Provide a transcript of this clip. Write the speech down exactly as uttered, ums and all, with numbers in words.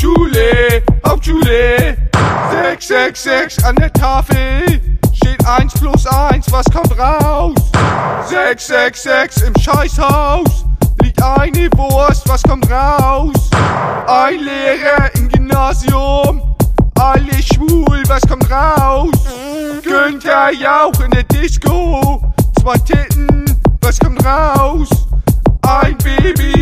Hauptschule, Hauptschule. Sechs, sechs, sechs an der Tafel. Steht eins plus eins, was kommt raus? Sechs, sechs, sechs im Scheißhaus. Liegt eine Wurst, was kommt raus? Ein Lehrer im Gymnasium. Alle schwul, was kommt raus? Günther Jauch in der Disco. Zwei Titten, was kommt raus? Ein Baby